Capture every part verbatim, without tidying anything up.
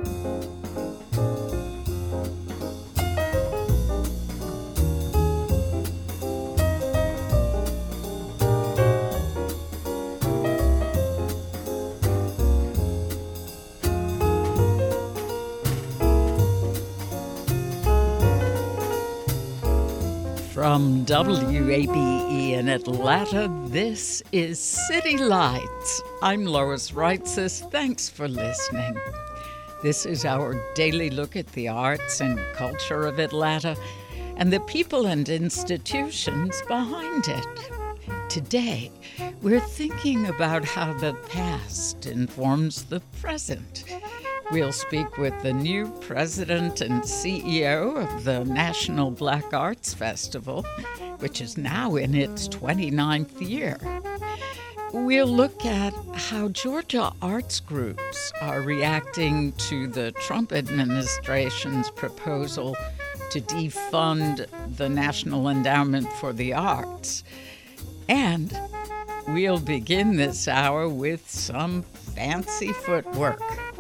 From W A B E in Atlanta, this is City Lights. I'm Lois Reitzes. Thanks for listening. This is our daily look at the arts and culture of Atlanta and the people and institutions behind it. Today, we're thinking about how the past informs the present. We'll speak with the new president and C E O of the National Black Arts Festival, which is now in its twenty-ninth year. We'll look at how Georgia arts groups are reacting to the Trump administration's proposal to defund the National Endowment for the Arts. And we'll begin this hour with some fancy footwork.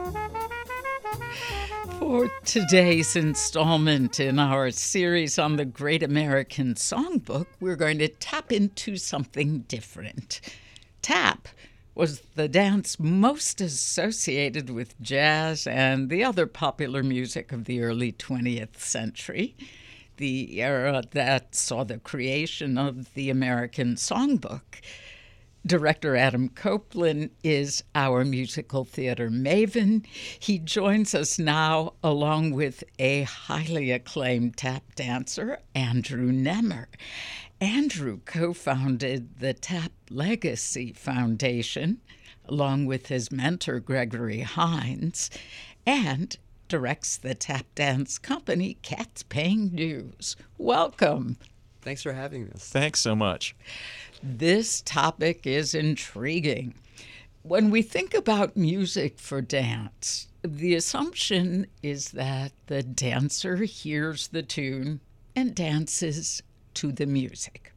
For today's installment in our series on the Great American Songbook, we're going to tap into something different. Tap was the dance most associated with jazz and the other popular music of the early twentieth century, the era that saw the creation of the American Songbook. Director Adam Copeland is our musical theater maven. He joins us now along with a highly acclaimed tap dancer, Andrew Nemmer. Andrew co-founded the Tap Legacy Foundation, along with his mentor, Gregory Hines, and directs the tap dance company, Cats Paying Dues. Welcome. Thanks for having us. Thanks so much. This topic is intriguing. When we think about music for dance, the assumption is that the dancer hears the tune and dances to the music.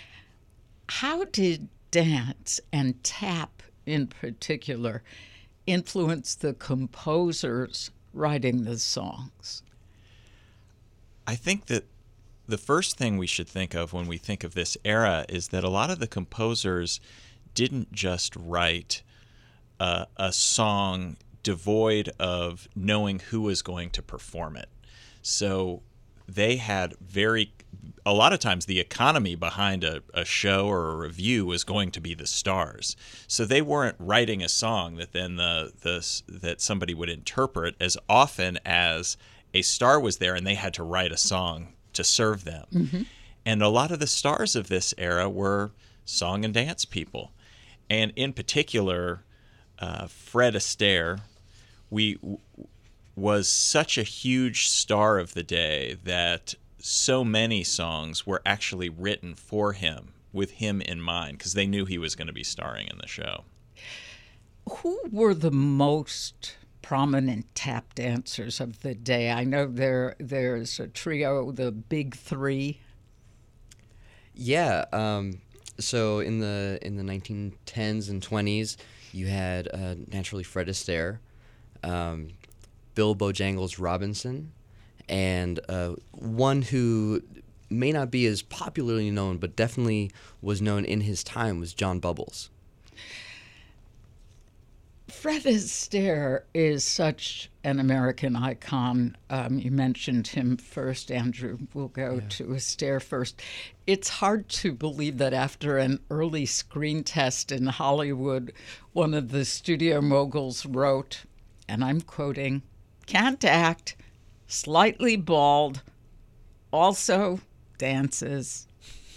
How did dance, and tap in particular, influence the composers writing the songs? I think that the first thing we should think of when we think of this era is that a lot of the composers didn't just write uh, a song devoid of knowing who was going to perform it. So they had very, a lot of times the economy behind a, a show or a review was going to be the stars. So they weren't writing a song that then the, the that somebody would interpret as often as a star was there and they had to write a song to serve them. Mm-hmm. And a lot of the stars of this era were song and dance people. And in particular, uh, Fred Astaire we, w- was such a huge star of the day that so many songs were actually written for him, with him in mind, because they knew he was going to be starring in the show. Who were the most prominent tap dancers of the day? I know there there's a trio, the Big Three. Yeah. Um, so in the in the nineteen tens and twenties, you had uh, naturally Fred Astaire, um, Bill Bojangles Robinson, and uh, one who may not be as popularly known, but definitely was known in his time, was John Bubbles. Fred Astaire is such an American icon. Um, you mentioned him first, Andrew. We'll go yeah. to Astaire first. It's hard to believe that after an early screen test in Hollywood, one of the studio moguls wrote, and I'm quoting, "Can't act, slightly bald, also dances."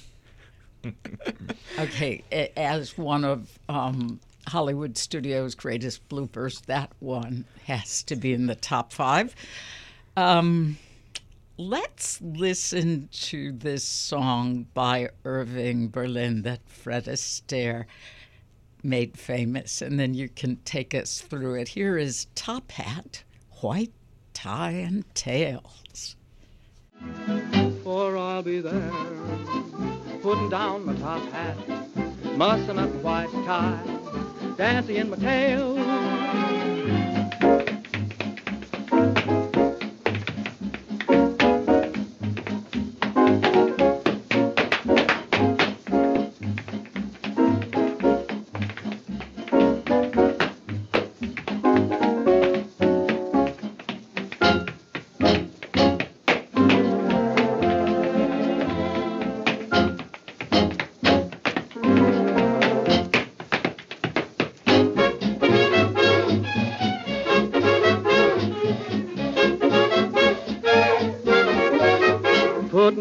Okay, as one of um, Hollywood Studios' greatest bloopers, that one has to be in the top five. Um, let's listen to this song by Irving Berlin that Fred Astaire made famous, and then you can take us through it. Here is Top Hat, White Tie and Tails. For I'll be there, putting down my top hat, mussing up my white tie, dancing in my tail.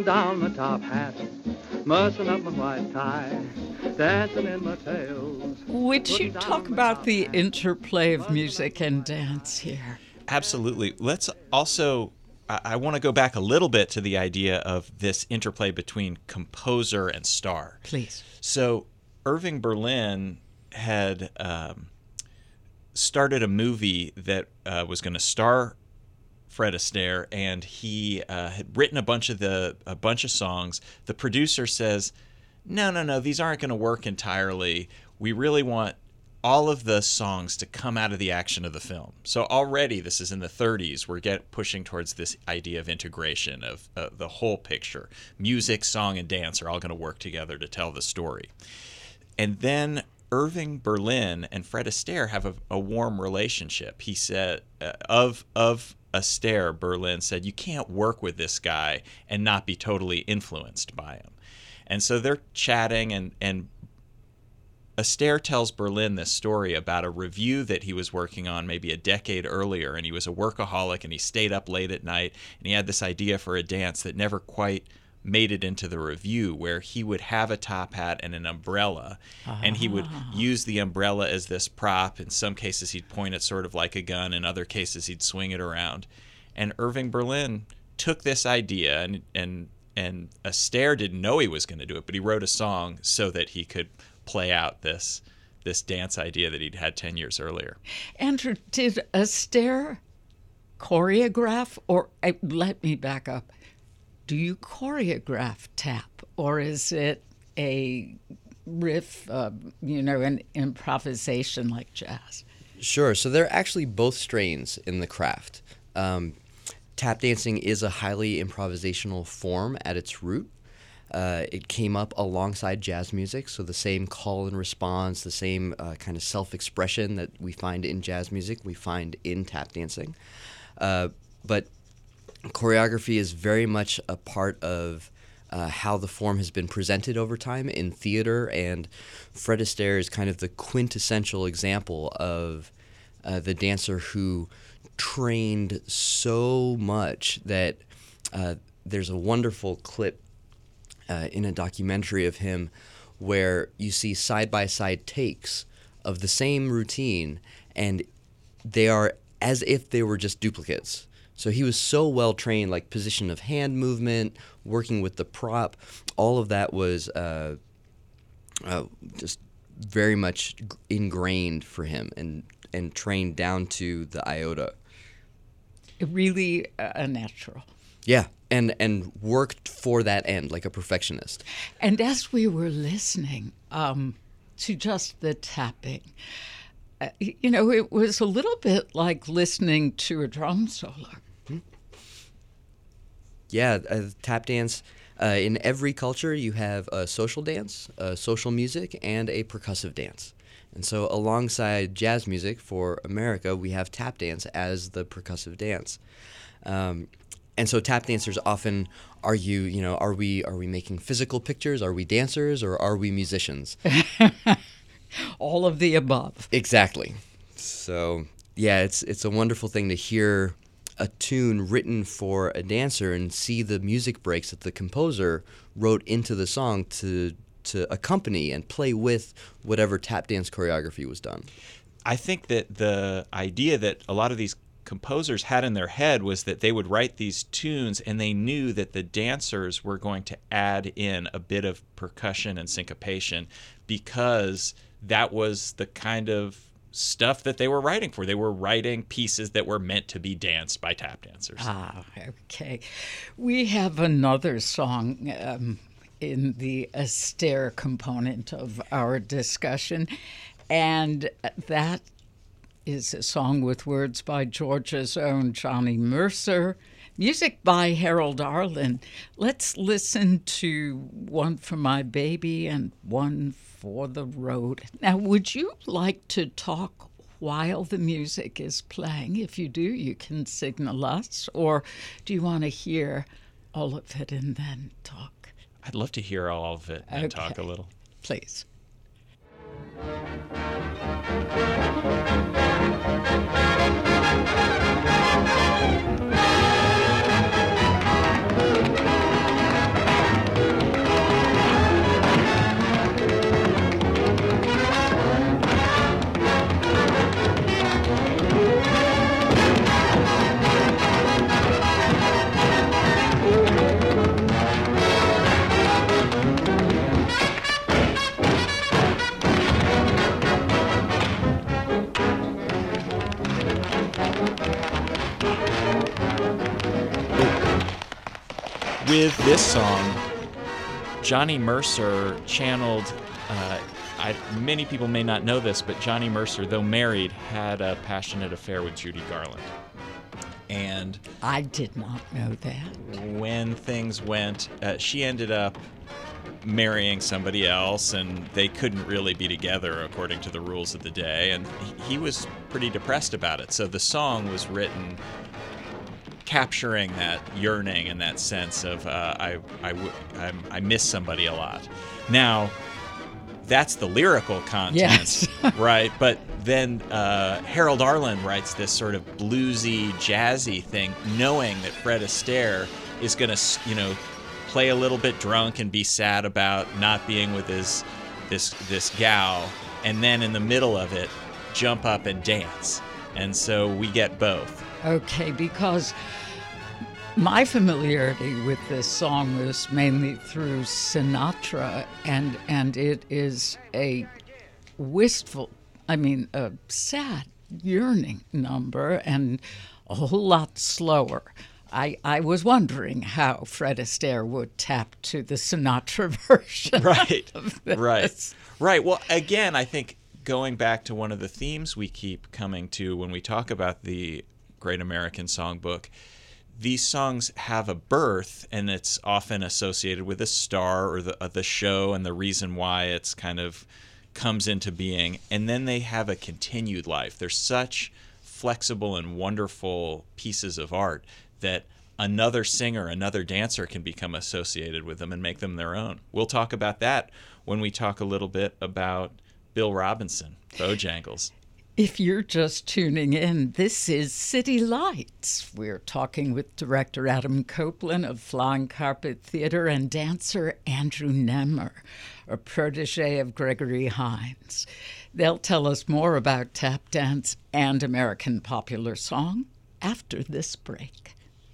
down my top hat, mussing up my white tie, dancing in my tails. Would you putting down talk my about top the hat, interplay of mussing up music my and white dance tie. here? Absolutely. Let's also, I, I want to go back a little bit to the idea of this interplay between composer and star. Please. So Irving Berlin had um, started a movie that uh, was going to star Fred Astaire, and he uh, had written a bunch of the a bunch of songs. The producer says, "No, no, no, these aren't going to work entirely. We really want all of the songs to come out of the action of the film." So already, this is in the thirties, we're get pushing towards this idea of integration of uh, the whole picture. Music, song, and dance are all going to work together to tell the story. And then Irving Berlin and Fred Astaire have a, a warm relationship. He said uh, of of Astaire, Berlin said, "You can't work with this guy and not be totally influenced by him." And so they're chatting, and and Astaire tells Berlin this story about a review that he was working on maybe a decade earlier, and he was a workaholic, and he stayed up late at night, and he had this idea for a dance that never quite made it into the review, where he would have a top hat and an umbrella, ah. and he would use the umbrella as this prop. In some cases, he'd point it sort of like a gun. In other cases, he'd swing it around. And Irving Berlin took this idea, and and and Astaire didn't know he was going to do it, but he wrote a song so that he could play out this this dance idea that he'd had ten years earlier. Andrew, did Astaire choreograph, or uh, let me back up. Do you choreograph tap, or is it a riff, uh, you know, an improvisation like jazz? Sure. So they're actually both strains in the craft. Um, tap dancing is a highly improvisational form at its root. Uh, it came up alongside jazz music, so the same call and response, the same uh, kind of self-expression that we find in jazz music, we find in tap dancing. Uh, but choreography is very much a part of uh, how the form has been presented over time in theater, and Fred Astaire is kind of the quintessential example of uh, the dancer who trained so much that uh, there's a wonderful clip uh, in a documentary of him where you see side-by-side takes of the same routine, and they are as if they were just duplicates. So he was so well trained, like position of hand movement, working with the prop, all of that was uh, uh, just very much ingrained for him and, and trained down to the iota. Really a natural. Yeah, and, and worked for that end like a perfectionist. And as we were listening um, to just the tapping, uh, you know, it was a little bit like listening to a drum solo. Yeah, uh, tap dance, uh, in every culture you have a social dance, a social music, and a percussive dance. And so alongside jazz music for America, we have tap dance as the percussive dance. Um, and so tap dancers often argue, you know, are we are we making physical pictures? Are we dancers, or are we musicians? All of the above. Exactly. So, yeah, it's it's a wonderful thing to hear a tune written for a dancer and see the music breaks that the composer wrote into the song to to accompany and play with whatever tap dance choreography was done. I think that the idea that a lot of these composers had in their head was that they would write these tunes and they knew that the dancers were going to add in a bit of percussion and syncopation because that was the kind of stuff that they were writing for. They were writing pieces that were meant to be danced by tap dancers. Ah, okay. We have another song um, in the Astaire component of our discussion, and that is a song with words by Georgia's own Johnny Mercer, music by Harold Arlen. Let's listen to One for My Baby and One for the Road. Now, would you like to talk while the music is playing? If you do, you can signal us. Or do you want to hear all of it and then talk? I'd love to hear all of it and Okay. talk a little. Please. with this song, Johnny Mercer channeled, uh, I, many people may not know this, but Johnny Mercer, though married, had a passionate affair with Judy Garland. And I did not know that. when things went, uh, she ended up marrying somebody else, and they couldn't really be together according to the rules of the day, and he, he was pretty depressed about it. So the song was written capturing that yearning and that sense of uh, I, I, I, I miss somebody a lot. Now, that's the lyrical content, Yes. right? But then uh, Harold Arlen writes this sort of bluesy, jazzy thing, knowing that Fred Astaire is going to, you know, play a little bit drunk and be sad about not being with his this this gal, and then in the middle of it, jump up and dance. And so we get both. Okay, because my familiarity with this song was mainly through Sinatra, and and it is a wistful, I mean, a sad, yearning number, and a whole lot slower. I, I was wondering how Fred Astaire would tap to the Sinatra version. Right, of this. right, right. Well, again, I think going back to one of the themes we keep coming to when we talk about the Great American Songbook, these songs have a birth, and it's often associated with a star or the uh, the show and the reason why it's kind of comes into being, and then they have a continued life. They're such flexible and wonderful pieces of art that another singer, another dancer can become associated with them and make them their own. We'll talk about that when we talk a little bit about Bill Robinson, Bojangles. If you're just tuning in, this is City Lights. We're talking with director Adam Copeland of Flying Carpet Theater and dancer Andrew Nemmer, a protege of Gregory Hines. They'll tell us more about tap dance and American popular song after this break.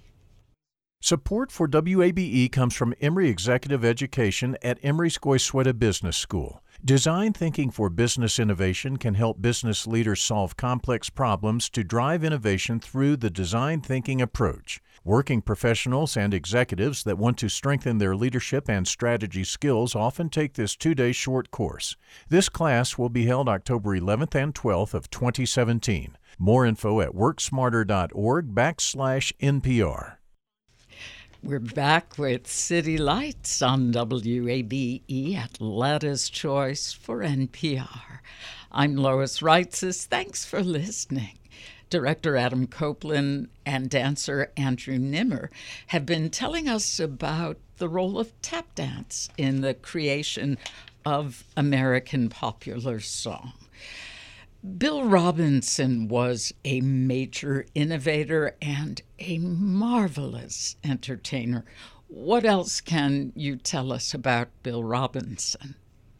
Support for W A B E comes from Emory Executive Education at Emory's Goizueta Business School. Design thinking for business innovation can help business leaders solve complex problems to drive innovation through the design thinking approach. Working professionals and executives that want to strengthen their leadership and strategy skills often take this two-day short course. This class will be held October eleventh and twelfth of twenty seventeen. More info at worksmarter.org backslash NPR. We're back with City Lights on W A B E, Atlanta's Choice for N P R. I'm Lois Reitzes. Thanks for listening. Director Adam Copeland and dancer Andrew Nemmer have been telling us about the role of tap dance in the creation of American popular song. Bill Robinson was a major innovator and a marvelous entertainer. What else can you tell us about Bill Robinson?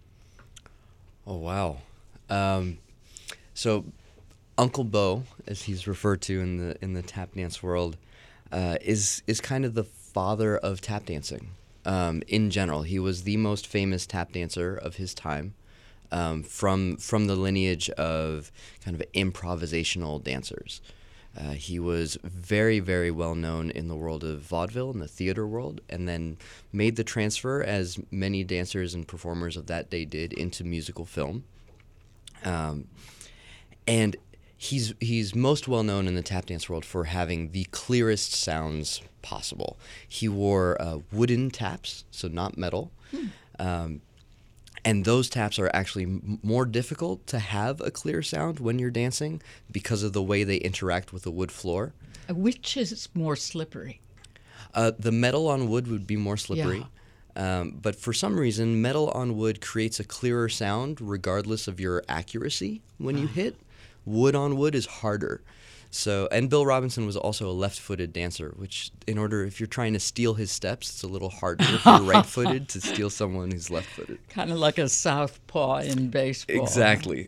Oh, wow. Um, so Uncle Bo, as he's referred to in the in the tap dance world, uh, is is kind of the father of tap dancing. Um, in general, he was the most famous tap dancer of his time. Um, from from the lineage of kind of improvisational dancers. Uh, he was very, very well known in the world of vaudeville, in the theater world, and then made the transfer, as many dancers and performers of that day did, into musical film. Um, and he's he's most well known in the tap dance world for having the clearest sounds possible. He wore uh, wooden taps, so not metal. Hmm. Um, And those taps are actually m- more difficult to have a clear sound when you're dancing because of the way they interact with the wood floor. Which is more slippery? Uh, the metal on wood would be more slippery. Yeah. Um, but for some reason, metal on wood creates a clearer sound regardless of your accuracy when you hit. Wood on wood is harder. So, and Bill Robinson was also a left-footed dancer, which in order, if you're trying to steal his steps, it's a little harder if you're right-footed to steal someone who's left-footed. Kind of like a southpaw in baseball. Exactly.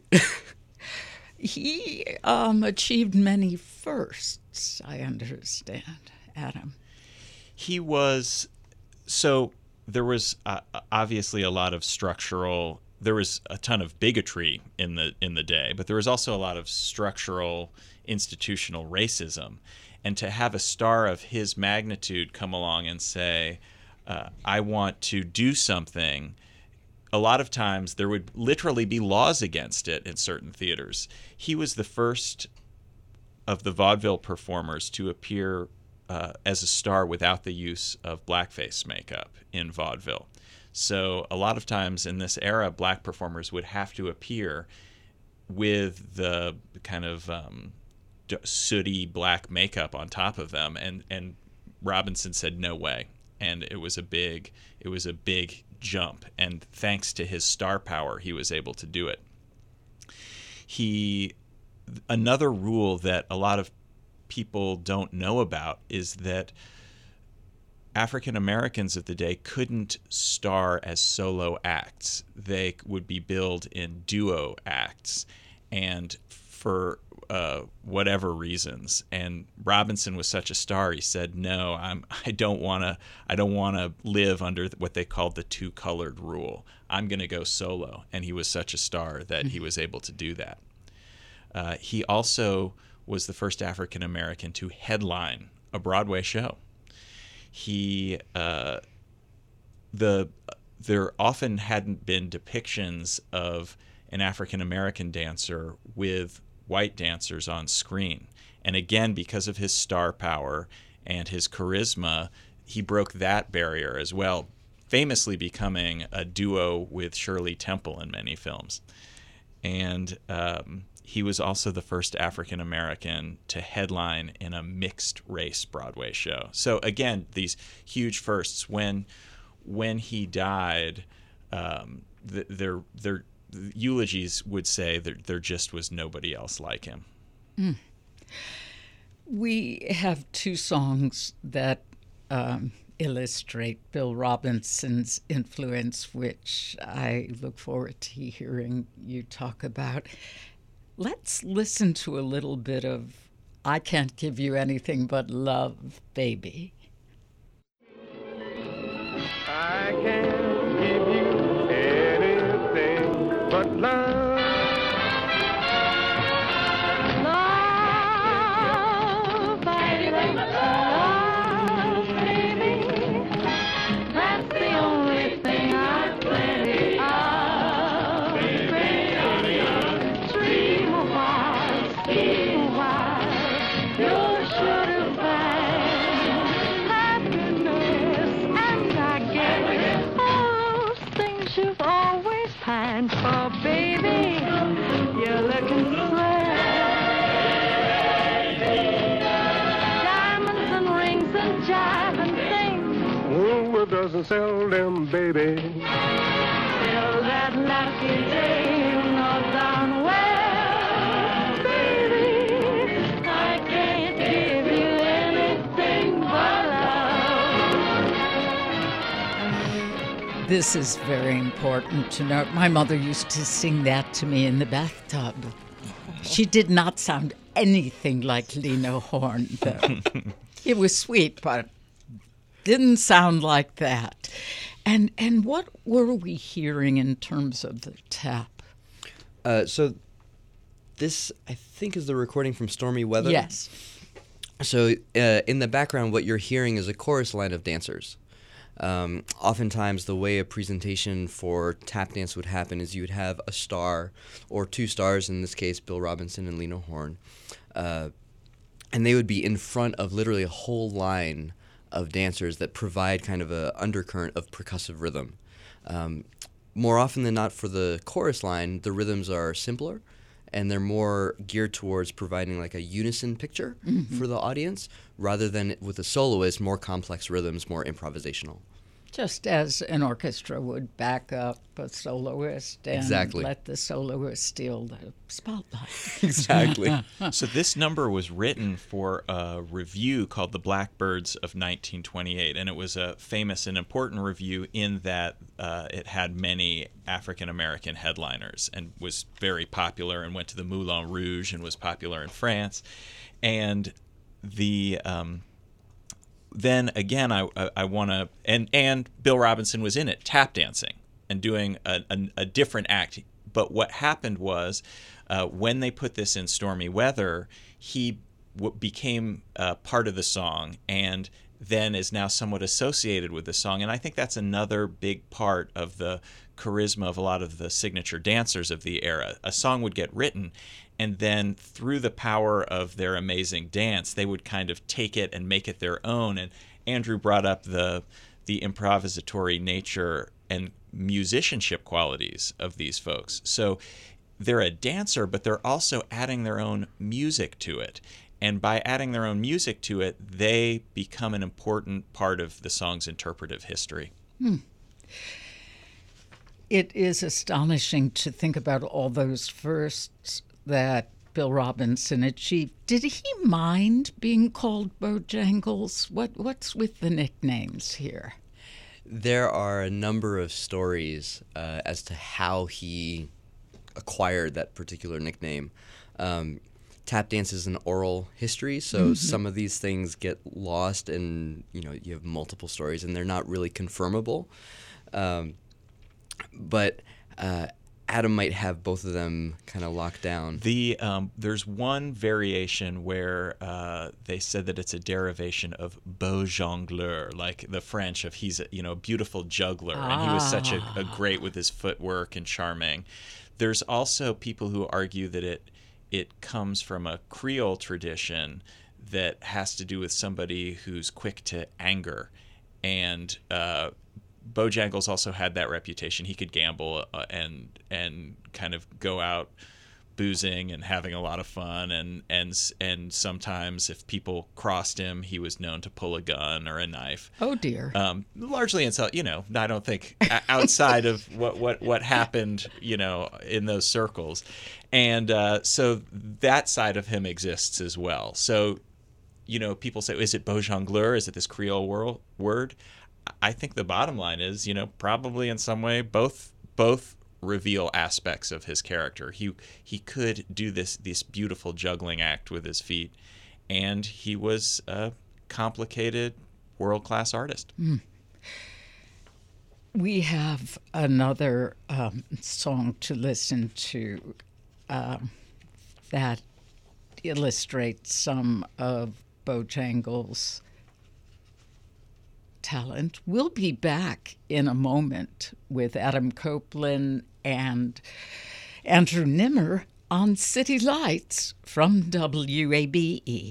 He um, achieved many firsts, I understand, Adam. He was, so there was uh, obviously a lot of structural, there was a ton of bigotry in the in the day, but there was also a lot of structural institutional racism. And to have a star of his magnitude come along and say, uh, I want to do something, a lot of times there would literally be laws against it in certain theaters. He was the first of the vaudeville performers to appear uh, as a star without the use of blackface makeup in vaudeville. So a lot of times in this era, black performers would have to appear with the kind of um, sooty black makeup on top of them, and and Robinson said no way, and it was a big it was a big jump, and thanks to his star power, he was able to do it. He another rule that a lot of people don't know about is that African Americans of the day couldn't star as solo acts. They would be billed in duo acts, and for uh, whatever reasons. And Robinson was such a star. He said, "No, I'm. I don't want to. I don't want to live under what they called the two-colored rule. I'm going to go solo." And he was such a star that he was able to do that. Uh, he also was the first African American to headline a Broadway show. He uh, the there often hadn't been depictions of an African American dancer with white dancers on screen, and again, because of his star power and his charisma, he broke that barrier as well, famously becoming a duo with Shirley Temple in many films. And um, he was also the first African American to headline in a mixed race Broadway show. So again, these huge firsts. When when he died, um, th- there there eulogies would say that there just was nobody else like him. Mm. We have two songs that um, illustrate Bill Robinson's influence, which I look forward to hearing you talk about. Let's listen to a little bit of I Can't Give You Anything But Love, Baby. I can't give you anything but love. Love, baby, love, baby. That's the only thing I've plenty of, baby. Dream a while, scheme a while, you're sure to find happiness, and I guess all those things you've always pined for, baby. You're looking swell. Diamonds and rings and jive and things. Woolworth doesn't sell them, baby. Till that lucky day, you know darn well, baby, I can't give you anything but love. This is very important to note. My mother used to sing that to me in the bathtub. She did not sound anything like Lena Horne, though. It was sweet, but didn't sound like that. And and what were we hearing in terms of the tap? Uh, so this, I think, is the recording from Stormy Weather. Yes. So uh, in the background, what you're hearing is a chorus line of dancers. Um, oftentimes, the way a presentation for tap dance would happen is you would have a star or two stars, in this case, Bill Robinson and Lena Horne, uh, and they would be in front of literally a whole line of dancers that provide kind of a undercurrent of percussive rhythm. Um, more often than not, for the chorus line, the rhythms are simpler, and they're more geared towards providing like a unison picture mm-hmm. for the audience, rather than with a soloist, more complex rhythms, more improvisational. Just as an orchestra would back up a soloist and exactly. let the soloist steal the spotlight. Exactly. So this number was written for a revue called The Blackbirds of nineteen twenty-eight, and it was a famous and important revue in that uh, it had many African-American headliners and was very popular and went to the Moulin Rouge and was popular in France. And the... Um, Then again, I I, I want to, and and Bill Robinson was in it, tap dancing and doing a, a, a different act. But what happened was, uh, when they put this in Stormy Weather, he w- became uh, part of the song, and then is now somewhat associated with the song. And I think that's another big part of the charisma of a lot of the signature dancers of the era. A song would get written, and then through the power of their amazing dance, they would kind of take it and make it their own. And Andrew brought up the the improvisatory nature and musicianship qualities of these folks. So they're a dancer, but they're also adding their own music to it. And by adding their own music to it, they become an important part of the song's interpretive history. Hmm. It is astonishing to think about all those firsts that Bill Robinson achieved. Did he mind being called Bojangles? What what's with the nicknames here? There are a number of stories uh, as to how he acquired that particular nickname. Um, tap dance is an oral history, so mm-hmm. some of these things get lost, and you know you have multiple stories, and they're not really confirmable. Um, but uh, Adam might have both of them kind of locked down. The um, there's one variation where uh, they said that it's a derivation of beau jongleur, like the French of he's a, you know a beautiful juggler, ah. and he was such a, a great with his footwork and charming. There's also people who argue that it it comes from a Creole tradition that has to do with somebody who's quick to anger, and uh, Bojangles also had that reputation. He could gamble uh, and and kind of go out boozing and having a lot of fun, and and and sometimes if people crossed him, he was known to pull a gun or a knife. Oh dear. Um, largely in you know, I don't think outside of what what what happened, you know, in those circles, and uh, so that side of him exists as well. So, you know, people say, is it beau jongleur? Is it this Creole world, word? I think the bottom line is, you know, probably in some way both both reveal aspects of his character. He he could do this this beautiful juggling act with his feet, and he was a complicated world-class artist. Mm. We have another um, song to listen to um, that illustrates some of Bojangles' talent. We'll be back in a moment with Adam Copeland and Andrew Nimmer on City Lights from W A B E.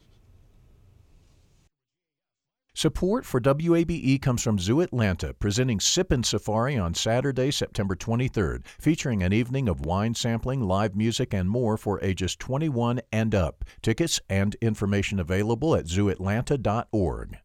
Support for W A B E comes from Zoo Atlanta, presenting Sippin' Safari on Saturday, September twenty-third, featuring an evening of wine sampling, live music, and more for ages twenty-one and up. Tickets and information available at zoo atlanta dot org.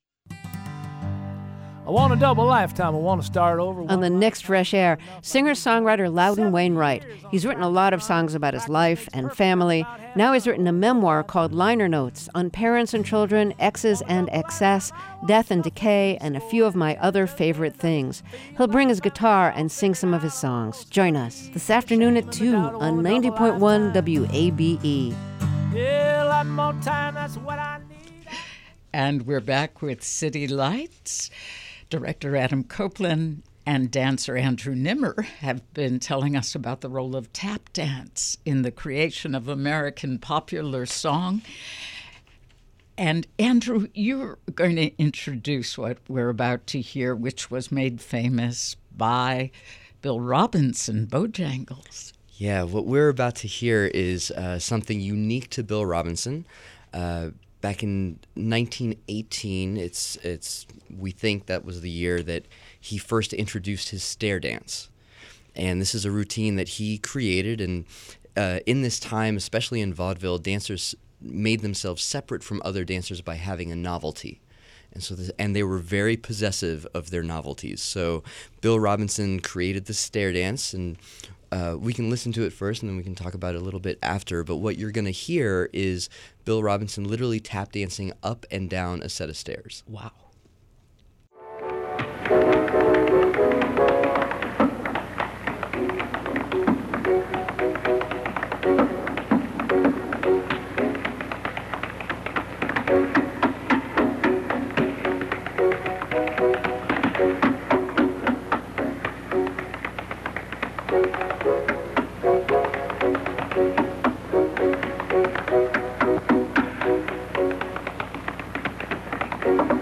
I want a double lifetime. I want to start over. On the next Fresh Air, singer-songwriter Loudon Wainwright. He's written a lot of songs about his life and family. Now he's written a memoir called Liner Notes on parents and children, exes and excess, death and decay, and a few of my other favorite things. He'll bring his guitar and sing some of his songs. Join us this afternoon at two on ninety point one W A B E. Yeah, a lot more time, that's what I need. And we're back with City Lights. Director Adam Copeland and dancer Andrew Nimmer have been telling us about the role of tap dance in the creation of American popular song. And Andrew, you're going to introduce what we're about to hear, which was made famous by Bill Robinson, Bojangles. Yeah, what we're about to hear is uh, something unique to Bill Robinson. Uh, Back in nineteen eighteen, it's it's we think that was the year that he first introduced his stair dance, and this is a routine that he created. And uh, in this time, especially in vaudeville, dancers made themselves separate from other dancers by having a novelty, and so this, and they were very possessive of their novelties. So Bill Robinson created the stair dance, and Uh, we can listen to it first, and then we can talk about it a little bit after. But what you're going to hear is Bill Robinson literally tap dancing up and down a set of stairs. Wow. Thank you.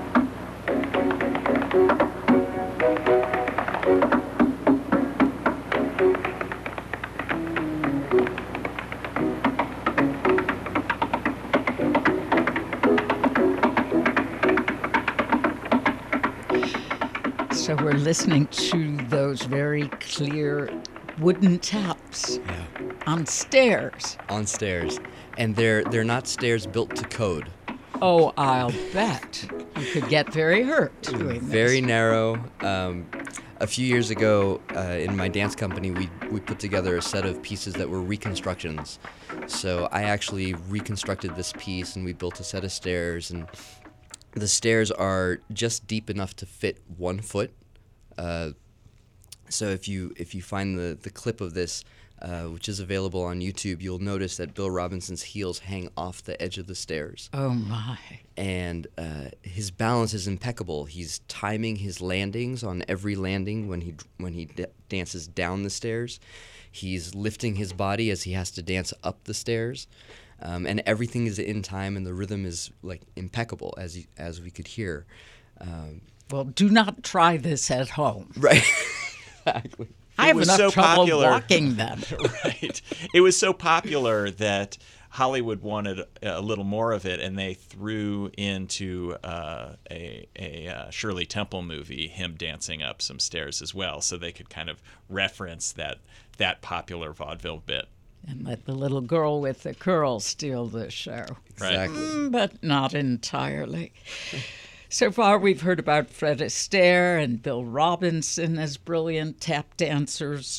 So we're listening to those very clear wooden taps Yeah. on stairs. On stairs. And they're they're not stairs built to code. Oh, I'll bet. You could get very hurt doing this. Very narrow. Um, a few years ago, uh, in my dance company, we we put together a set of pieces that were reconstructions. So I actually reconstructed this piece, and we built a set of stairs. And the stairs are just deep enough to fit one foot. Uh, so if you if you find the the clip of this, uh, which is available on YouTube, you'll notice that Bill Robinson's heels hang off the edge of the stairs. Oh, my. And uh, his balance is impeccable. He's timing his landings on every landing when he when he d- dances down the stairs. He's lifting his body as he has to dance up the stairs, um, and everything is in time, and the rhythm is like impeccable, as you, as we could hear. Um, Well, do not try this at home. right. Exactly. I have was enough so trouble popular. walking them. Right. It was so popular that Hollywood wanted a little more of it, and they threw into uh, a, a uh, Shirley Temple movie him dancing up some stairs as well, so they could kind of reference that that popular vaudeville bit. And let the little girl with the curls steal the show. Exactly. Mm, but not entirely. So far, we've heard about Fred Astaire and Bill Robinson as brilliant tap dancers.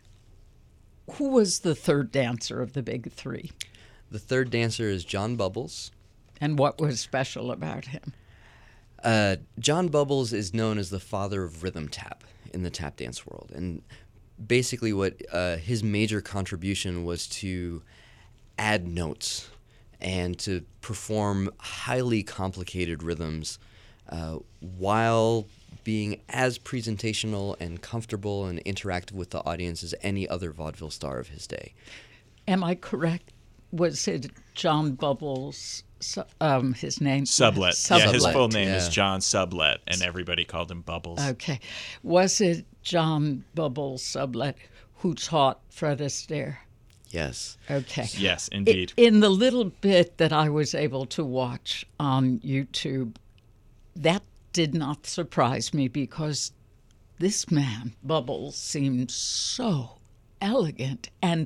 Who was the third dancer of the big three? The third dancer is John Bubbles. And what was special about him? Uh, John Bubbles is known as the father of rhythm tap in the tap dance world. And basically what uh, his major contribution was to add notes and to perform highly complicated rhythms uh, while being as presentational and comfortable and interactive with the audience as any other vaudeville star of his day. Am I correct? Was it John Bubbles, su- um, his name? Sublet. Sublet. Yeah, his full name Yeah. is John Sublet, and everybody called him Bubbles. Okay. Was it John Bubbles Sublet who taught Fred Astaire? Yes. Okay. Yes, indeed. I- In the little bit that I was able to watch on YouTube, that did not surprise me because this man, Bubbles, seemed so elegant, and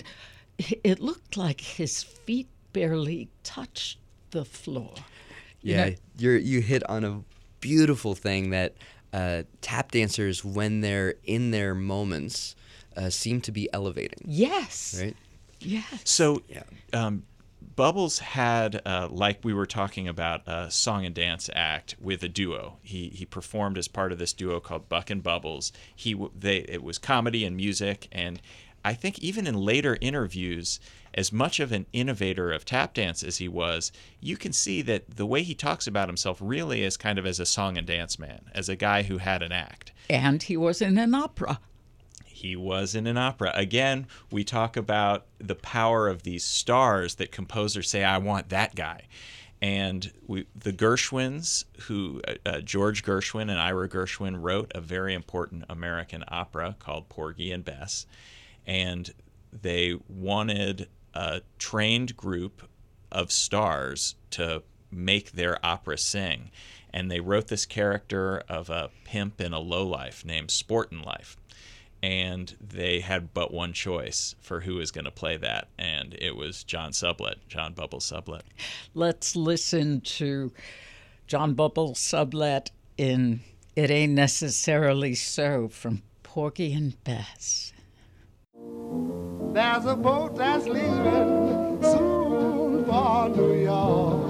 it looked like his feet barely touched the floor. You Yeah, know? you're you hit on a beautiful thing that uh, tap dancers, when they're in their moments, uh, seem to be elevating. Yes. Right? Yes. So, Yeah. um, Bubbles had, uh, like we were talking about, a song and dance act with a duo. He he performed as part of this duo called Buck and Bubbles. He w- they it was comedy and music, and I think even in later interviews, as much of an innovator of tap dance as he was, you can see that the way he talks about himself really is kind of as a song and dance man, as a guy who had an act. And he was in an opera. He was in an opera. Again, we talk about the power of these stars that composers say, I want that guy. And we, the Gershwins, who uh, uh, George Gershwin and Ira Gershwin wrote a very important American opera called Porgy and Bess. And they wanted a trained group of stars to make their opera sing. And they wrote this character of a pimp and a lowlife named Sportin' Life. And they had but one choice for who was going to play that, and it was John Sublet, John Bubbles Sublet. Let's listen to John Bubbles Sublet in It Ain't Necessarily So from Porgy and Bess. There's a boat that's leaving soon for New York.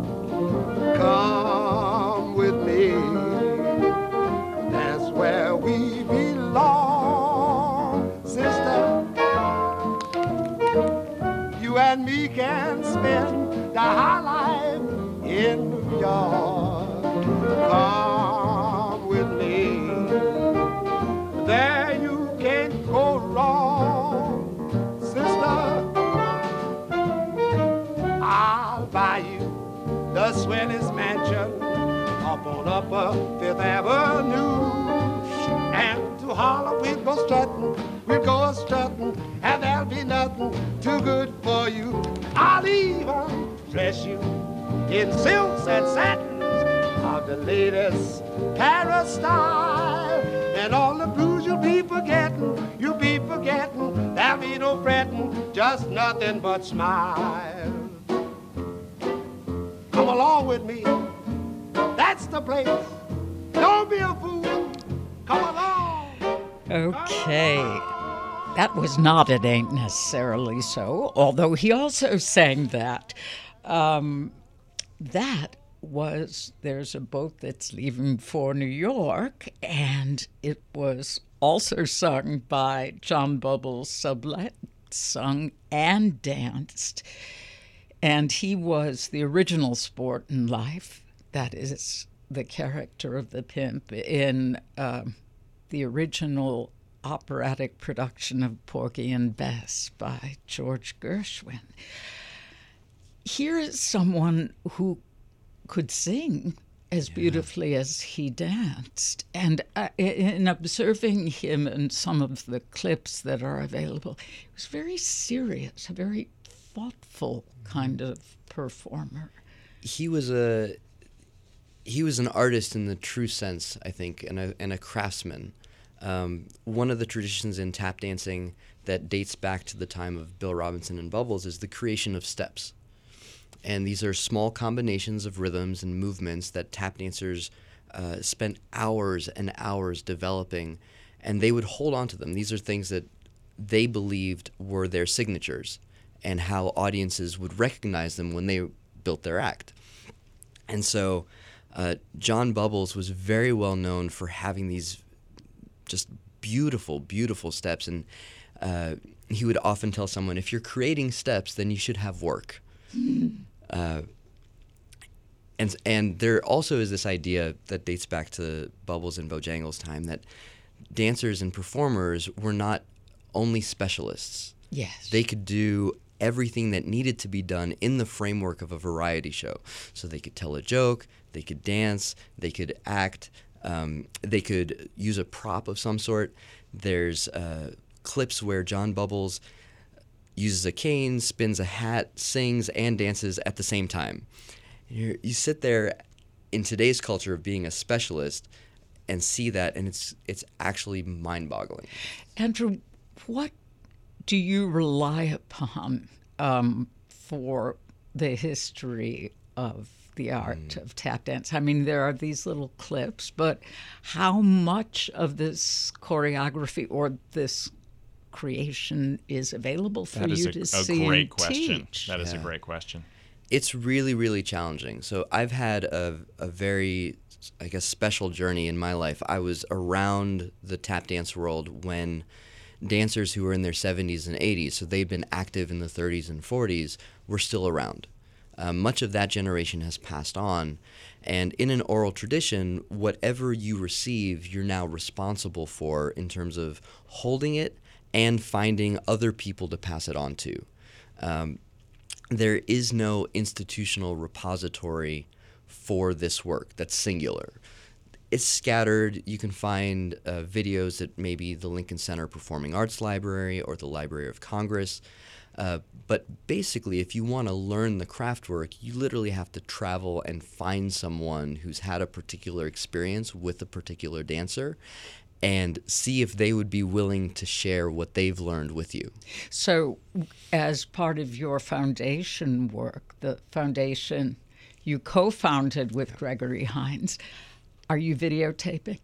Come with me, that's where we belong. Sister, you and me can spend the high life in New York. Come with me, there you can't go wrong. Sister, I'll buy you the swellest mansion up on Upper Fifth Avenue. And to Harlem we'll go strutting, we'll go strutting, and there'll be nothing too good for you. I'll even dress you in silks and satins of the the latest Paris style. And all the blues you'll be forgetting, you'll be forgetting. There'll be no fretting, just nothing but smile. Come along with me, that's the place. Don't be a fool, come along. Okay. That was not It Ain't Necessarily So, although he also sang that. Um, that was There's a Boat That's Leaving for New York, and it was also sung by John Bubbles Sublette, sung and danced. And he was the original sport in life, that is the character of the pimp in uh, the original operatic production of Porgy and Bess by George Gershwin. Here is someone who could sing as yeah. beautifully as he danced. And uh, in observing him in some of the clips that are available, he was very serious, a very thoughtful kind of performer. He was a he was an artist in the true sense, I think, and a and a craftsman. Um, one of the traditions in tap dancing that dates back to the time of Bill Robinson and Bubbles is the creation of steps. And these are small combinations of rhythms and movements that tap dancers uh, spent hours and hours developing, and they would hold on to them. These are things that they believed were their signatures and how audiences would recognize them when they built their act. And so uh, John Bubbles was very well known for having these just beautiful, beautiful steps. And uh, he would often tell someone, if you're creating steps, then you should have work. Uh, and and there also is this idea that dates back to Bubbles and Bojangles' time that dancers and performers were not only specialists. Yes. They could do everything that needed to be done in the framework of a variety show. So they could tell a joke, they could dance, they could act, um, they could use a prop of some sort. There's uh, clips where John Bubbles uses a cane, spins a hat, sings, and dances at the same time. You're, you sit there in today's culture of being a specialist and see that, and it's it's actually mind-boggling. Andrew, what do you rely upon um, for the history of the art mm. of tap dance? I mean, there are these little clips, but how much of this choreography or this creation is available for that is you a, to a see great and question. teach? That is yeah. a great question. It's really, really challenging. So I've had a, a very, I guess, special journey in my life. I was around the tap dance world when dancers who were in their seventies and eighties, so they've been active in the thirties and forties, were still around. Um, much of that generation has passed on. And in an oral tradition, whatever you receive, you're now responsible for in terms of holding it and finding other people to pass it on to. Um, there is no institutional repository for this work that's singular. It's scattered. You can find uh, videos at maybe the Lincoln Center Performing Arts Library or the Library of Congress. Uh, but basically, if you want to learn the craft work, you literally have to travel and find someone who's had a particular experience with a particular dancer and see if they would be willing to share what they've learned with you. So as part of your foundation work, the foundation you co-founded with Gregory Hines, are you videotaping?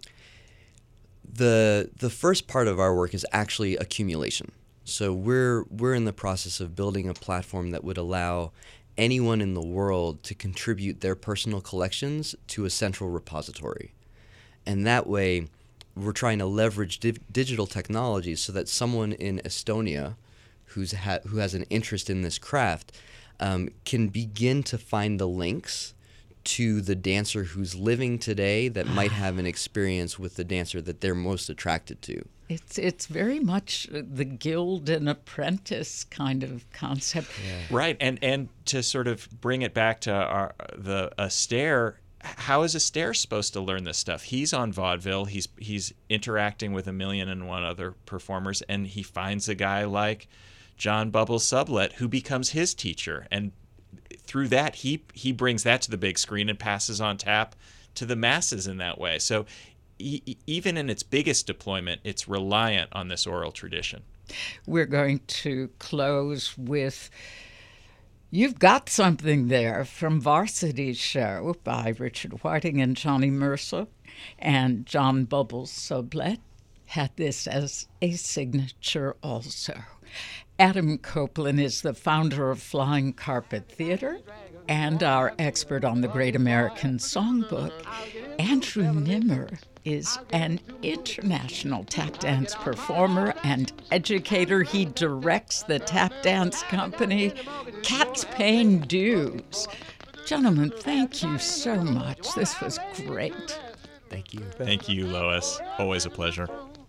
The the first part of our work is actually accumulation. So we're we're in the process of building a platform that would allow anyone in the world to contribute their personal collections to a central repository. And that way, we're trying to leverage di- digital technologies so that someone in Estonia who's ha- who has an interest in this craft um, can begin to find the links to the dancer who's living today that might have an experience with the dancer that they're most attracted to. It's it's very much the guild and apprentice kind of concept. Yeah. Right, and and to sort of bring it back to our, the Astaire, how is Astaire supposed to learn this stuff? He's on vaudeville. He's he's interacting with a million and one other performers, and he finds a guy like John Bubbles Sublette who becomes his teacher, and through that he he brings that to the big screen and passes on tap to the masses in that way. So e- even in its biggest deployment, it's reliant on this oral tradition. We're going to close with You've Got Something There from Varsity Show by Richard Whiting and Johnny Mercer. And John Bubbles Sublette had this as a signature also. Adam Copeland is the founder of Flying Carpet Theater and our expert on the Great American Songbook. Andrew Nimmer is an international tap dance performer and educator. He directs the tap dance company Cats Paying Dues. Gentlemen, thank you so much. This was great. Thank you. Thank you, Lois. Always a pleasure.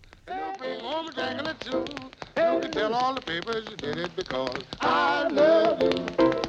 Help me tell all the papers you did it because I love you.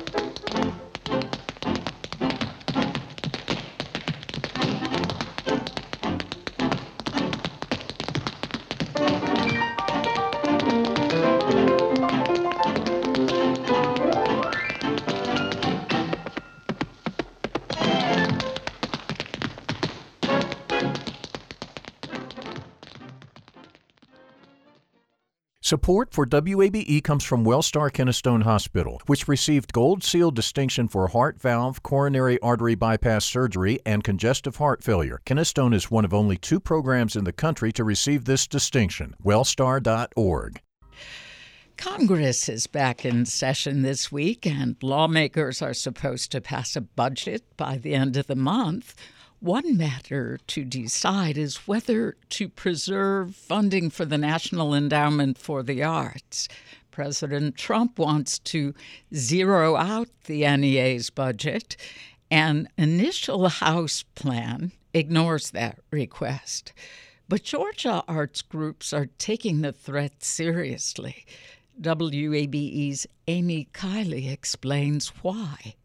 Support for W A B E comes from Wellstar Kennestone Hospital, which received Gold Seal distinction for heart valve, coronary artery bypass surgery, and congestive heart failure. Kennestone is one of only two programs in the country to receive this distinction. Wellstar dot org. Congress is back in session this week, and lawmakers are supposed to pass a budget by the end of the month. One matter to decide is whether to preserve funding for the National Endowment for the Arts. President Trump wants to zero out the N E A's budget. An initial House plan ignores that request. But Georgia arts groups are taking the threat seriously. W A B E's Amy Kiley explains why.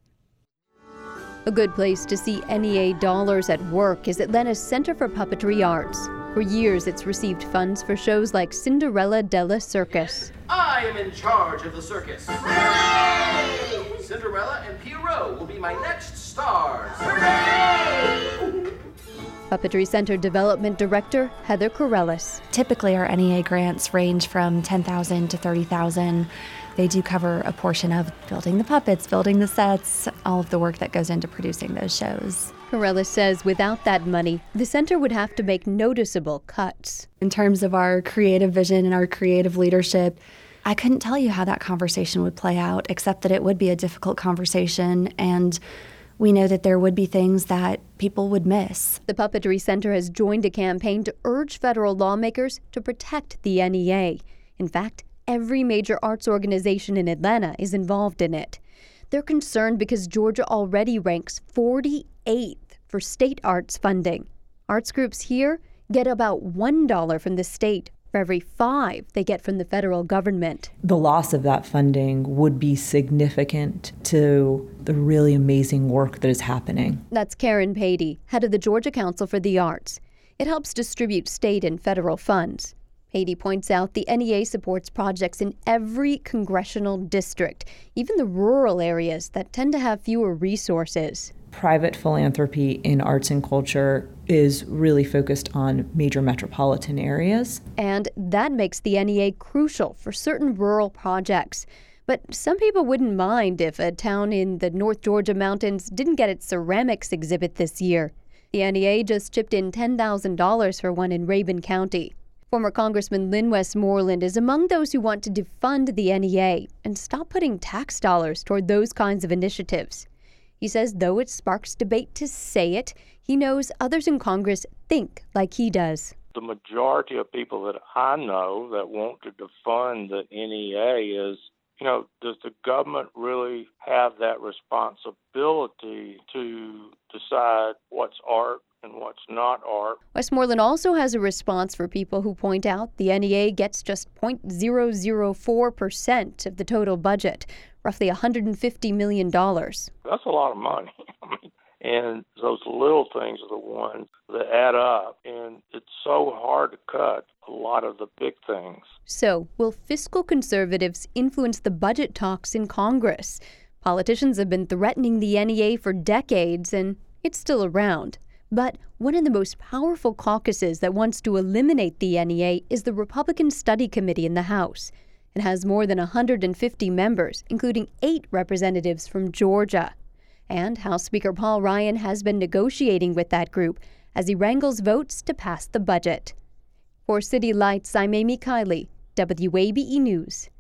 A good place to see N E A dollars at work is Atlanta's Center for Puppetry Arts. For years, it's received funds for shows like Cinderella Della Circus. I am in charge of the circus. Hooray! Cinderella and Pierrot will be my next stars. Hooray! Puppetry Center Development Director Heather Corellis. Typically, our N E A grants range from ten thousand dollars to thirty thousand dollars. They do cover a portion of building the puppets, building the sets, all of the work that goes into producing those shows. Corellis says without that money, the center would have to make noticeable cuts. In terms of our creative vision and our creative leadership, I couldn't tell you how that conversation would play out, except that it would be a difficult conversation, and we know that there would be things that people would miss. The Puppetry Center has joined a campaign to urge federal lawmakers to protect the N E A. In fact, every major arts organization in Atlanta is involved in it. They're concerned because Georgia already ranks forty-eighth for state arts funding. Arts groups here get about one dollar from the state for every five they get from the federal government. The loss of that funding would be significant to the really amazing work that is happening. That's Karen Patey, head of the Georgia Council for the Arts. It helps distribute state and federal funds. Patey points out the N E A supports projects in every congressional district, even the rural areas that tend to have fewer resources. Private philanthropy in arts and culture is really focused on major metropolitan areas. And that makes the N E A crucial for certain rural projects. But some people wouldn't mind if a town in the North Georgia mountains didn't get its ceramics exhibit this year. The N E A just chipped in ten thousand dollars for one in Rabun County. Former Congressman Lynn Westmoreland is among those who want to defund the N E A and stop putting tax dollars toward those kinds of initiatives. He says though it sparks debate to say it, he knows others in Congress think like he does. The majority of people that I know that want to defund the N E A is, you know, does the government really have that responsibility to decide what's art and what's not art? Westmoreland also has a response for people who point out the N E A gets just zero point zero zero four percent of the total budget, roughly one hundred fifty million dollars. That's a lot of money. I mean, and those little things are the ones that add up, and it's so hard to cut a lot of the big things. So, will fiscal conservatives influence the budget talks in Congress? Politicians have been threatening the N E A for decades, and it's still around. But one of the most powerful caucuses that wants to eliminate the N E A is the Republican Study Committee in the House. It has more than one hundred fifty members, including eight representatives from Georgia. And House Speaker Paul Ryan has been negotiating with that group as he wrangles votes to pass the budget. For City Lights, I'm Amy Kiley, W A B E News.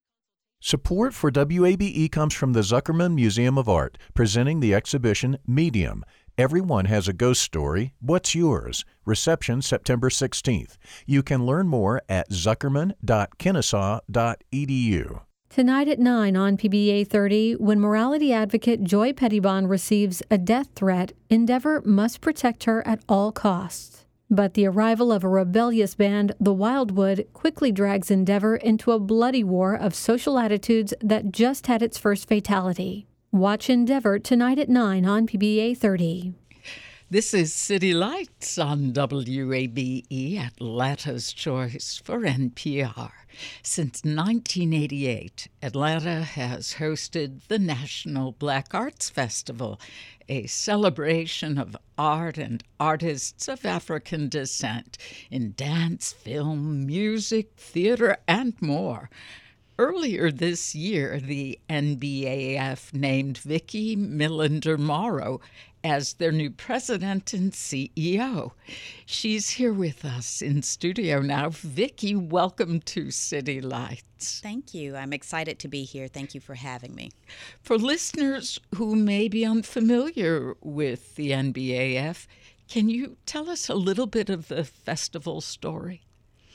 Support for W A B E comes from the Zuckerman Museum of Art, presenting the exhibition Medium. Everyone has a ghost story. What's yours? Reception September sixteenth. You can learn more at zuckerman dot kennesaw dot e d u. Tonight at nine on P B A thirty, when morality advocate Joy Pettibon receives a death threat, Endeavor must protect her at all costs. But the arrival of a rebellious band, the Wildwood, quickly drags Endeavor into a bloody war of social attitudes that just had its first fatality. Watch Endeavor tonight at nine on P B A thirty. This is City Lights on W A B E, Atlanta's choice for N P R. Since nineteen eighty-eight, Atlanta has hosted the National Black Arts Festival, a celebration of art and artists of African descent in dance, film, music, theater, and more. Earlier this year, the N B A F named Vicki Millender-Morrow as their new president and C E O. She's here with us in studio now. Vicki, welcome to City Lights. Thank you. I'm excited to be here. Thank you for having me. For listeners who may be unfamiliar with the N B A F, can you tell us a little bit of the festival story?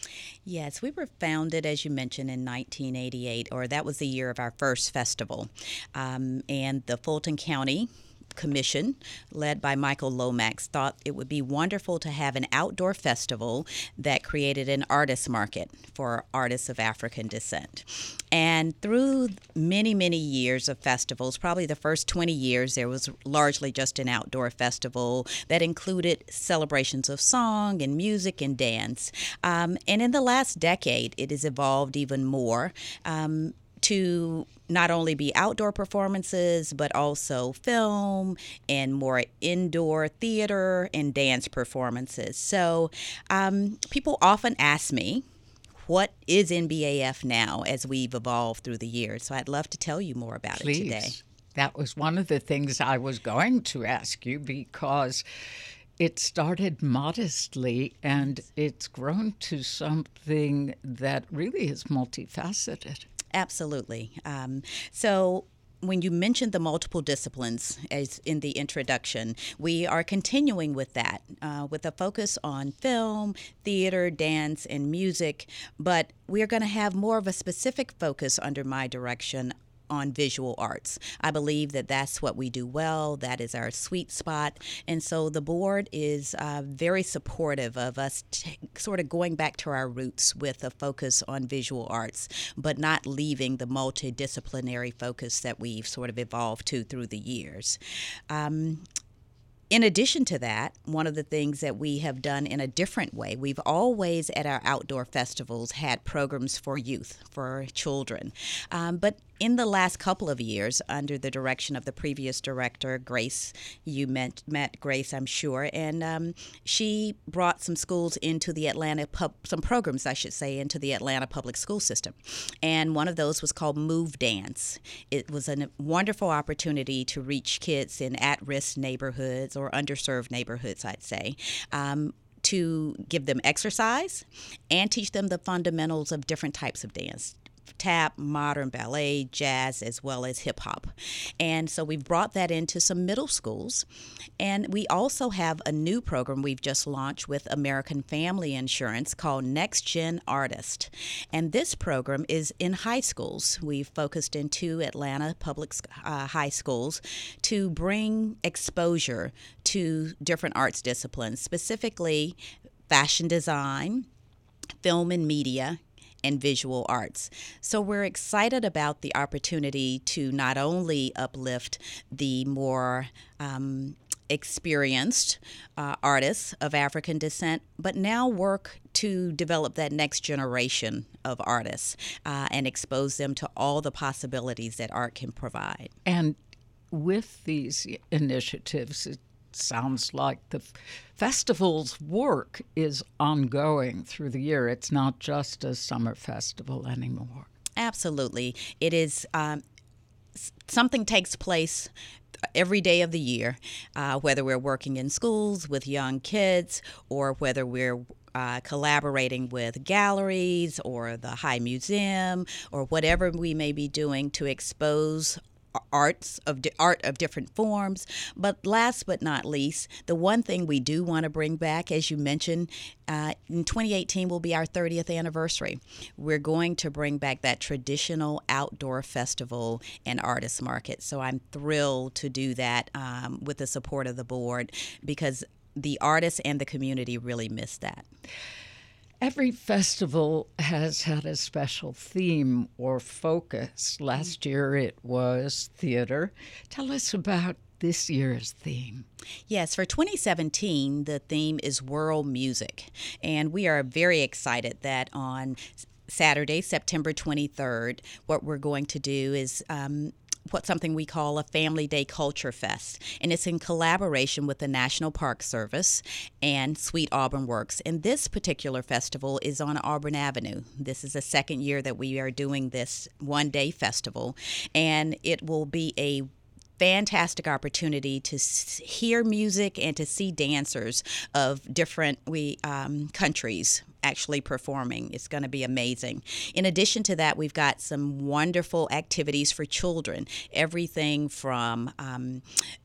Yes, we were founded, as you mentioned, in nineteen eighty-eight, or that was the year of our first festival. Um, and the Fulton County Commission, led by Michael Lomax, thought it would be wonderful to have an outdoor festival that created an artist market for artists of African descent. And through many, many years of festivals, probably the first twenty years, there was largely just an outdoor festival that included celebrations of song and music and dance. Um, and in the last decade, it has evolved even more um, to not only be outdoor performances, but also film and more indoor theater and dance performances. So um, people often ask me, what is N B A F now as we've evolved through the years? So I'd love to tell you more about Please. it today. That was one of the things I was going to ask you, because it started modestly and it's grown to something that really is multifaceted. Absolutely. Um, so when you mentioned the multiple disciplines as in the introduction, we are continuing with that, uh, with a focus on film, theater, dance, and music. But we are going to have more of a specific focus under my direction on visual arts. I believe that that's what we do well. That is our sweet spot. And so the board is uh, very supportive of us t- sort of going back to our roots with a focus on visual arts, but not leaving the multidisciplinary focus that we've sort of evolved to through the years. Um, In addition to that, one of the things that we have done in a different way, we've always at our outdoor festivals had programs for youth, for children. Um, but in the last couple of years, under the direction of the previous director, Grace, you met, met Grace, I'm sure, and um, she brought some schools into the Atlanta, pub, some programs, I should say, into the Atlanta public school system. And one of those was called Move Dance. It was a wonderful opportunity to reach kids in at-risk neighborhoods or underserved neighborhoods, I'd say, um, to give them exercise and teach them the fundamentals of different types of dance. Tap, modern ballet, jazz, as well as hip hop. And so we've brought that into some middle schools. And we also have a new program we've just launched with American Family Insurance called Next Gen Artist. And this program is in high schools. We've focused in two Atlanta public uh, high schools to bring exposure to different arts disciplines, specifically fashion design, film and media, and visual arts. So we're excited about the opportunity to not only uplift the more um, experienced uh, artists of African descent, but now work to develop that next generation of artists uh, and expose them to all the possibilities that art can provide. And with these initiatives, it sounds like the f- festival's work is ongoing through the year. It's not just a summer festival anymore. Absolutely. It is um, something takes place every day of the year, uh, whether we're working in schools with young kids or whether we're uh, collaborating with galleries or the High Museum or whatever we may be doing to expose arts of di- art of different forms. But last but not least, the one thing we do want to bring back, as you mentioned, uh, in twenty eighteen will be our thirtieth anniversary. We're going to bring back that traditional outdoor festival and artist market. So I'm thrilled to do that um, with the support of the board, because the artists and the community really miss that. Every festival has had a special theme or focus. Last year it was theater. Tell us about this year's theme. Yes, for twenty seventeen, the theme is world music. And we are very excited that on Saturday, September twenty-third, what we're going to do is um, what something we call a Family Day Culture Fest. And it's in collaboration with the National Park Service and Sweet Auburn Works. And this particular festival is on Auburn Avenue. This is the second year that we are doing this one-day festival. And it will be a fantastic opportunity to s- hear music and to see dancers of different we um, countries actually performing. It's going to be amazing. In addition to that, we've got some wonderful activities for children. Everything from um,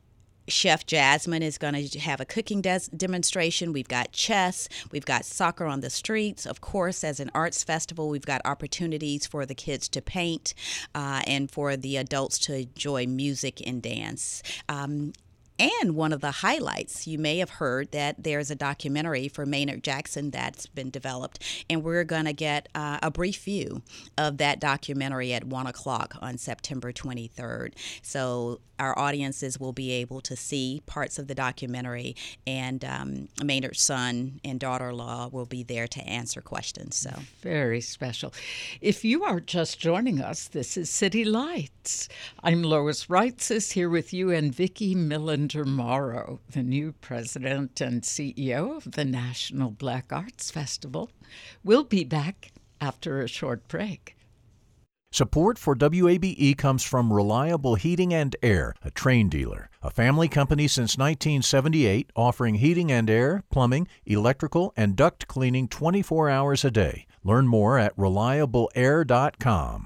Chef Jasmine is going to have a cooking des- demonstration. We've got chess. We've got soccer on the streets. Of course, as an arts festival, we've got opportunities for the kids to paint uh, and for the adults to enjoy music and dance. Um, And one of the highlights, you may have heard that there's a documentary for Maynard Jackson that's been developed, and we're going to get uh, a brief view of that documentary at one o'clock on September twenty-third. So our audiences will be able to see parts of the documentary, and um, Maynard's son and daughter-in-law will be there to answer questions. So very special. If you are just joining us, this is City Lights. I'm Lois Reitzes here with you and Vicki Millender Morrow, the new president and C E O of the National Black Arts Festival. We'll be back after a short break. Support for W A B E comes from Reliable Heating and Air, a Trane dealer, a family company since nineteen seventy-eight, offering heating and air, plumbing, electrical, and duct cleaning twenty-four hours a day. Learn more at reliable air dot com.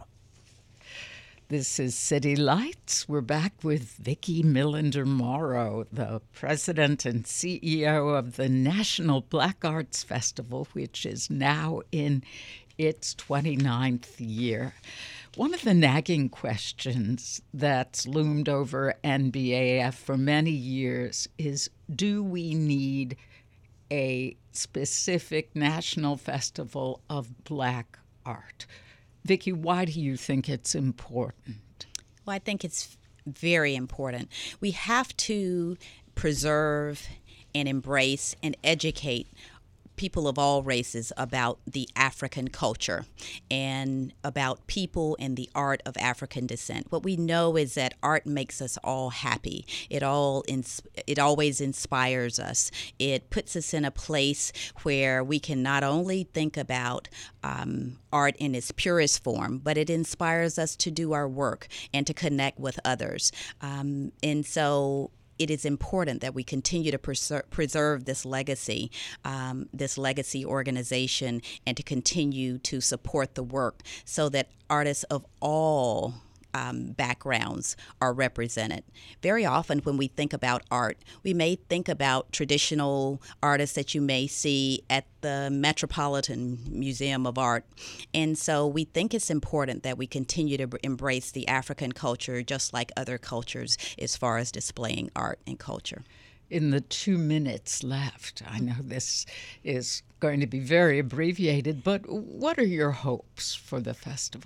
This is City Lights. We're back with Vicki Millender Morrow, the president and C E O of the National Black Arts Festival, which is now in its twenty-ninth year. One of the nagging questions that's loomed over N B A F for many years is, do we need a specific national festival of black art? Vicki, why do you think it's important? Well, I think it's very important. We have to preserve and embrace and educate people of all races about the African culture and about people and the art of African descent. What we know is that art makes us all happy. It all ins- it always inspires us. It puts us in a place where we can not only think about um, art in its purest form, but it inspires us to do our work and to connect with others. Um, and so it is important that we continue to preser- preserve this legacy, um, this legacy organization, and to continue to support the work so that artists of all um, backgrounds are represented. Very often when we think about art, we may think about traditional artists that you may see at the Metropolitan Museum of Art. And so we think it's important that we continue to embrace the African culture just like other cultures as far as displaying art and culture. In the two minutes left, I know this is going to be very abbreviated, but what are your hopes for the festival?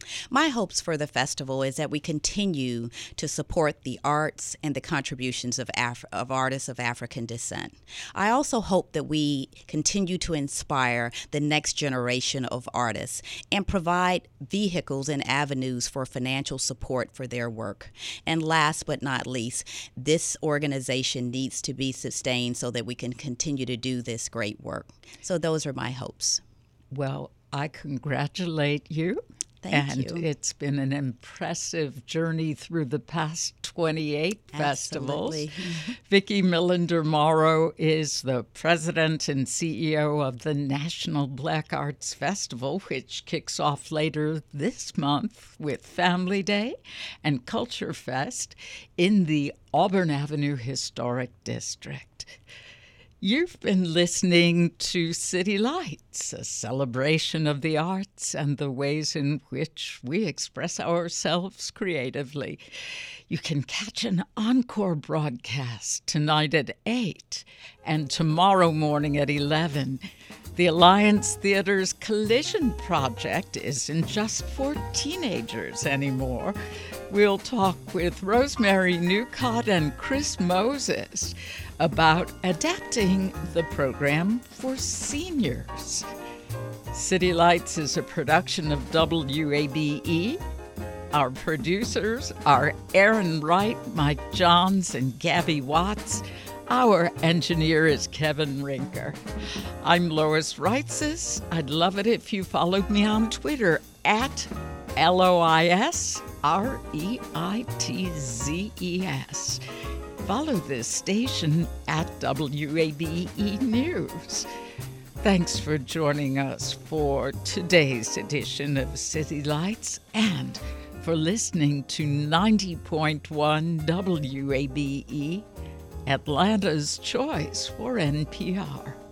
My hopes for the festival is that we continue to support the arts and the contributions of, Af- of artists of African descent. I also hope that we continue to inspire the next generation of artists and provide vehicles and avenues for financial support for their work. And last but not least, this organization needs to be sustained so that we can continue to do this great work. So those are my hopes. Well, I congratulate you. Thank and you. It's been an impressive journey through the past twenty-eight Absolutely. festivals. Vicki Millender Morrow is the president and C E O of the National Black Arts Festival, which kicks off later this month with Family Day and Culture Fest in the Auburn Avenue Historic District. You've been listening to City Lights, a celebration of the arts and the ways in which we express ourselves creatively. You can catch an encore broadcast tonight at eight and tomorrow morning at eleven. The Alliance Theater's Collision Project isn't just for teenagers anymore. We'll talk with Rosemary Newcott and Chris Moses about adapting the program for seniors. City Lights is a production of W A B E. Our producers are Aaron Wright, Mike Johns, and Gabby Watts. Our engineer is Kevin Rinker. I'm Lois Reitzes. I'd love it if you followed me on Twitter at L O I S R E I T Z E S. Follow this station at W A B E News. Thanks for joining us for today's edition of City Lights and for listening to ninety point one W A B E, Atlanta's choice for N P R.